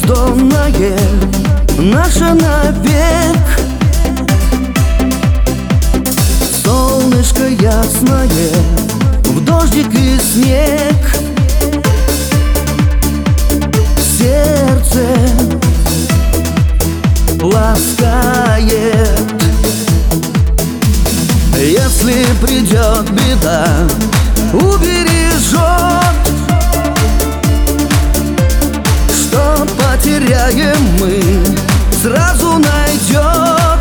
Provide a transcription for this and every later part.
бездонное наше навек. Солнышко ясное в дождик и снег. Сердце ласкает. Если придет беда, убережет. Что потеряем мы, сразу найдет.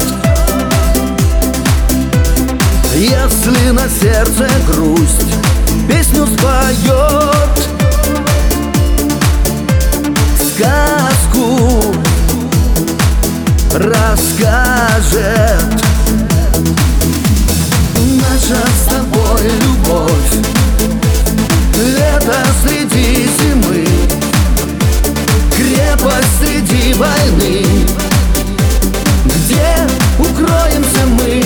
Если на сердце грусть, песню споет. Сказку расскажет. Наша с тобой любовь — лето среди зимы, крепость среди войны. Где укроемся мы?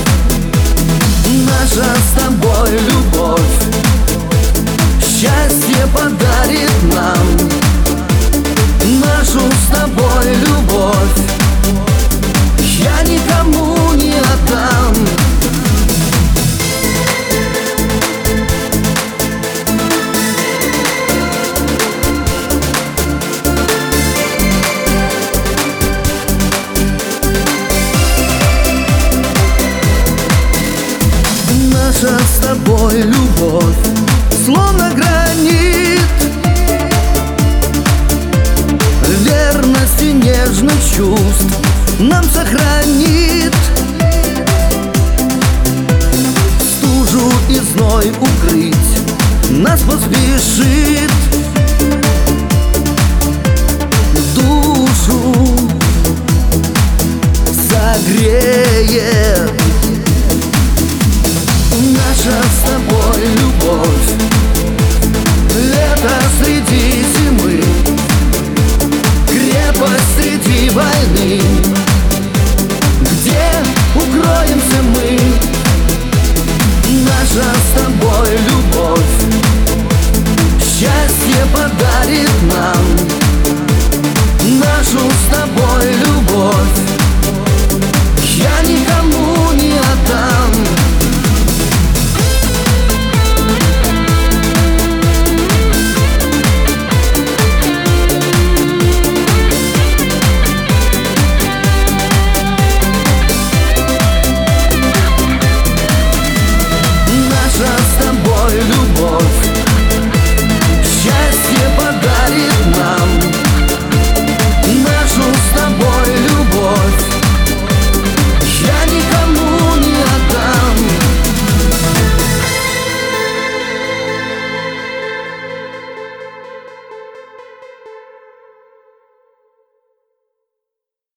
Наша с тобой любовь счастье подарит нам. Нашу с тобой любовь я никому не отдам. Наша с тобой любовь словно гранит, верность и нежность чувств нам сохранит. Стужу и зной укрыть нас поспешит. Душу согреет. Наша с тобой любовь — лето среди зимы, крепость среди войны. Где укроемся мы?